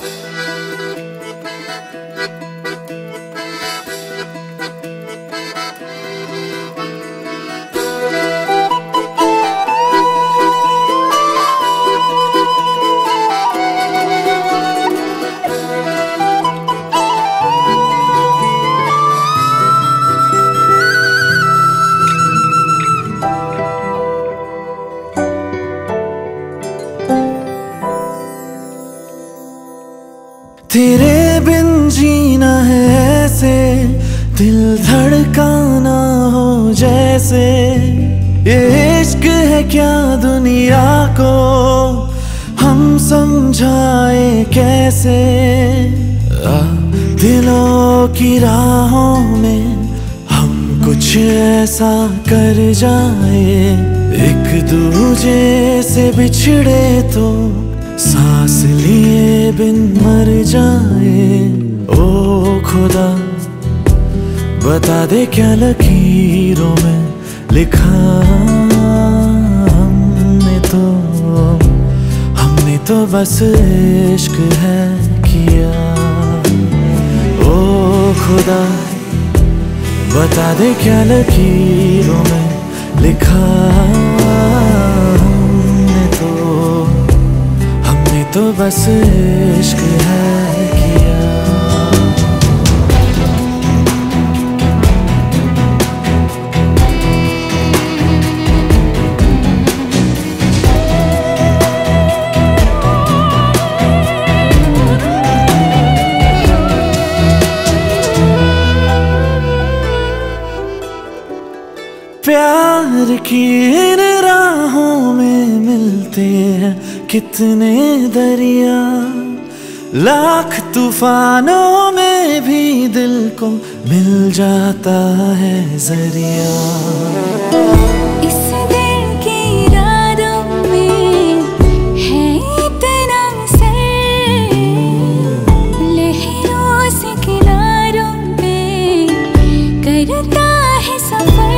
तेरे बिन जीना है ऐसे, दिल धड़काना हो जैसे। ये इश्क है क्या दुनिया को, हम समझाए कैसे। दिलों की राहों में हम कुछ ऐसा कर जाए, एक दूजे से बिछड़े तो सांस लिए बिन मर जाए। ओ खुदा बता दे क्या लकीरों में लिखा हमने तो बस इश्क है किया। ओ खुदा बता दे क्या लकीरों में लिखा तो बस इश्क है किया। प्यार की इन राहों में मिलते हैं कितने दरिया, लाख तूफानों में भी दिल को मिल जाता है जरिया। इस दिल की रातों में है इतना सर, लहरों से किनारों पे करता है सफर।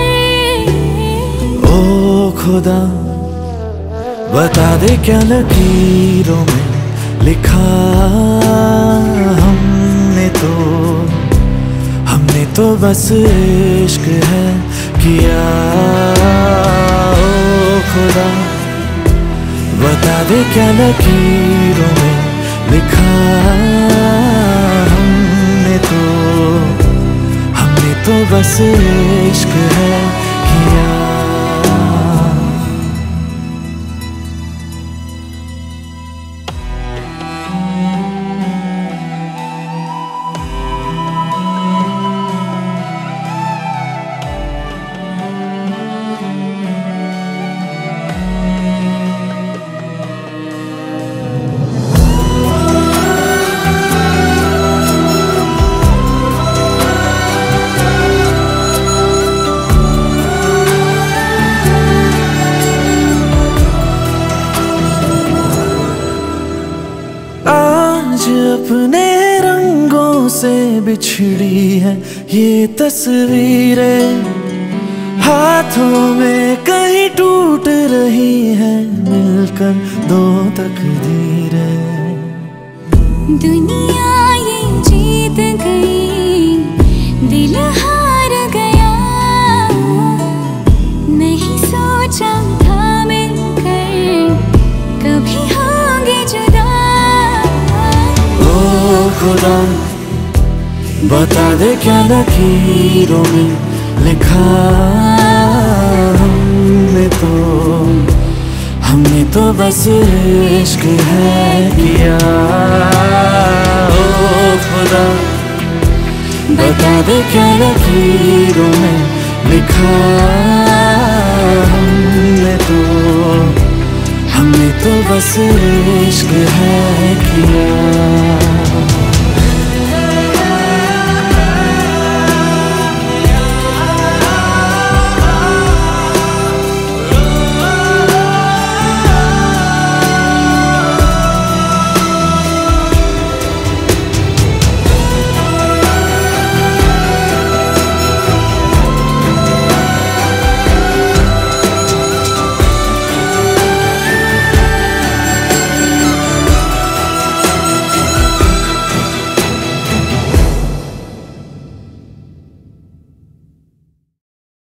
ओ खुदा बता दे क्या लकीरों में लिखा हमने तो बस इश्क है किया। ओ खुदा बता दे क्या लकीरों में लिखा हमने तो बस इश्क है किया। अपने रंगों से बिछड़ी है ये तस्वीरें, हाथों में कहीं टूट रही है मिलकर दो तकदीरें। दुनिया ये जीत गई, दिल हार गया, नहीं सोचा था मिलकर कभी होंगे जुदा। खुदा बता दे क्या लकीरों में लिखा हमने तो बस इश्क है किया। ओ खुदा बता दे क्या लकीरों में लिखा हमने तो बस इश्क है किया।